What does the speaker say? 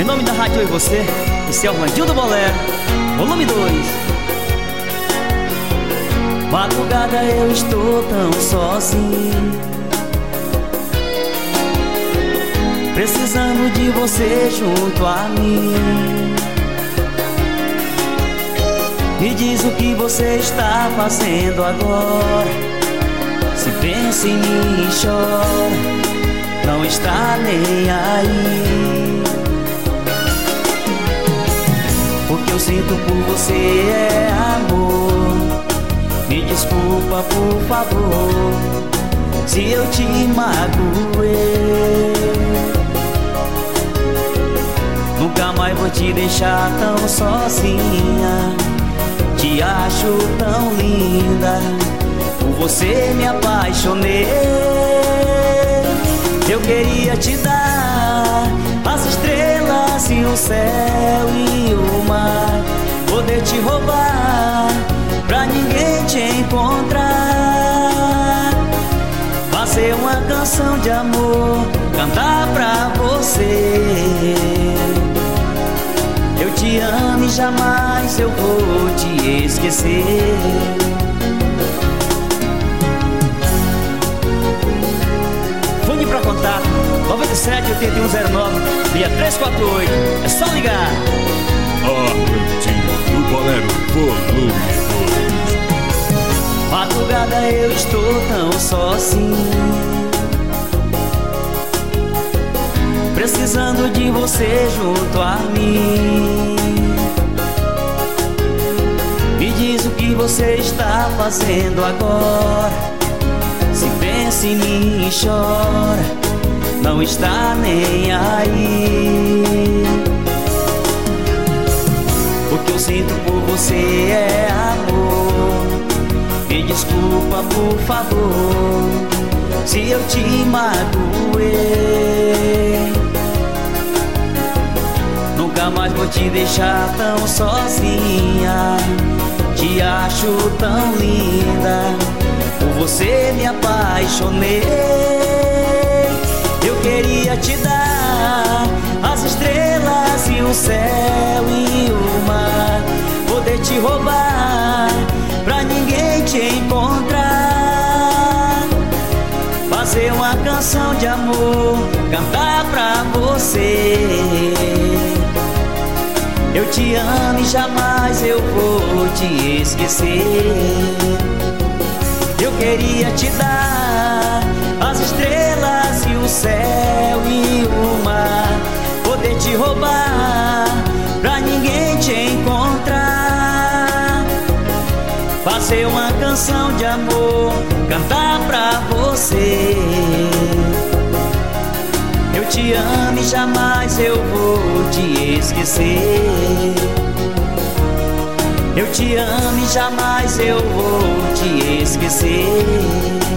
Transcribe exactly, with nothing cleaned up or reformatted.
Em nome da Rádio Eu e Você, esse é o Randio Bolero, volume dois. Madrugada eu estou tão sozinho, precisando de você junto a mim. Me diz o que você está fazendo agora. Se pensa em mim e chora, não está nem aí. O que eu sinto por você é amor. Me desculpa, por favor, se eu te magoei. Nunca mais vou te deixar tão sozinha. Te acho tão linda, por você me apaixonei. Eu queria te dar as estrelas e o céu e o mar, poder te roubar pra ninguém te encontrar, fazer uma canção de amor, cantar pra você. Eu te amo e jamais eu vou te esquecer. Fone pra contato nove sete oito um zero nove seis três quatro oito. É só ligar. Randio do Bolero, volume dois. Madrugada eu estou tão sozinho, precisando de você junto a mim. Me diz o que você está fazendo agora. Se pensa em mim e chora, não está nem aí. O que eu sinto por você é amor. Me desculpa, por favor, se eu te magoei. Nunca mais vou te deixar tão sozinha. Te acho tão linda, por você me apaixonei. Eu queria te dar as estrelas e o céu e o mar, poder te roubar pra ninguém te encontrar, fazer uma canção de amor, cantar pra você. Eu te amo e jamais eu vou te esquecer. Eu queria te dar as estrelas e o céu e o mar, poder te roubar pra ninguém te encontrar, fazer uma canção de amor, cantar pra você. Eu te amo e jamais eu vou te esquecer. Eu te amo e jamais eu vou te esquecer.